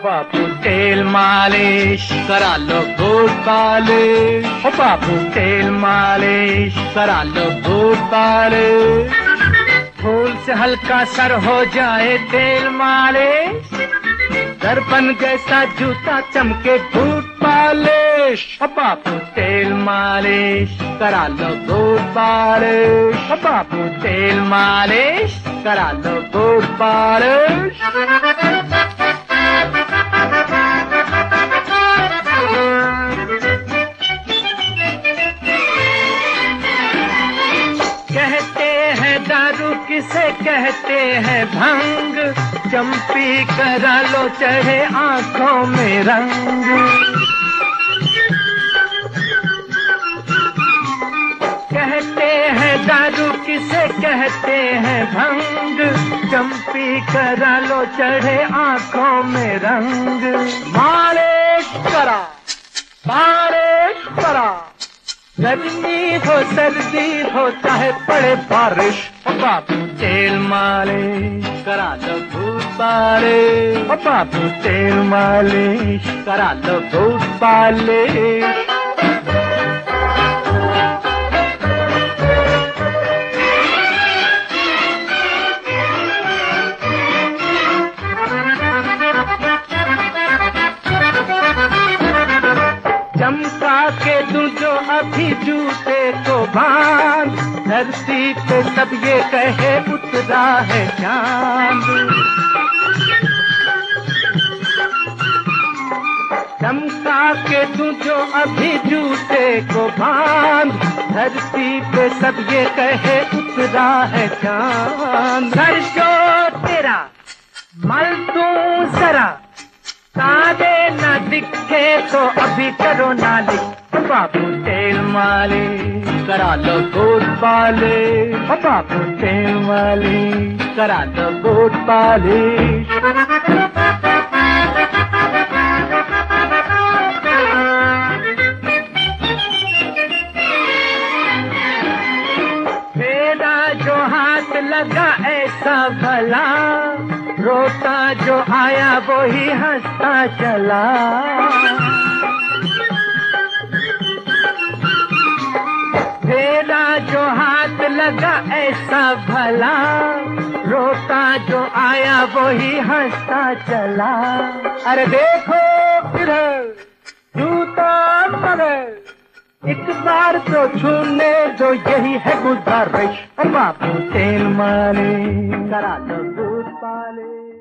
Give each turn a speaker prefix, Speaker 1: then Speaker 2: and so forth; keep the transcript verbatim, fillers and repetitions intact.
Speaker 1: बापू तेल मालिश करा लो बूट पालिश, ओ बापू तेल मालिश करा लो बूट पालिश। फूल से हल्का सर हो जाए तेल मालिश, दर्पण जैसा जूता चमके बूट पालिश, ओ बापू तेल मालिश करा लो बूट पालिश, ओ बापू तेल मालिश करा लो बूट पालिश। कहते हैं दारू किसे कहते हैं भंग, चंपी करा लो चढ़े आंखों में रंग। कहते हैं दारू किसे कहते हैं भंग, चंपी करा लो चढ़े आंखों में रंग। मालिश करा मालिश करा, गर्मी हो सर्दी हो चाहे पड़े बारिश, ओ बापू तेल मालिश करा लो बूट पालिश, ओ बापू तेल मालिश करा लो बूट पालिश। चमका के दूं जो अभी जूते को बांध, धरती पे सब ये कहे उतरा है चांद। चमका के दूं जो अभी जूते को बांध, धरती पे सब ये कहे उतरा है चांद। सर जो तेरा मल दूं जरा, तारे न दिखे तो अभी करो नालिश, बापू तेल मालिश करा लो बूट पालिश, बापू तेल मालिश करा लो बूट पालिश। मेरा जो हाथ लगा ऐसा भला, रोता जो आया वो ही हंसता चला। मेरा जो हाथ लगा ऐसा भला, रोता जो आया वो ही हंसता चला। अरे देखो इधर जूता मगर, एक बार तो छूने दो यही है गुजारिश, बापू तेल मालिश करा लो बूट पालिश।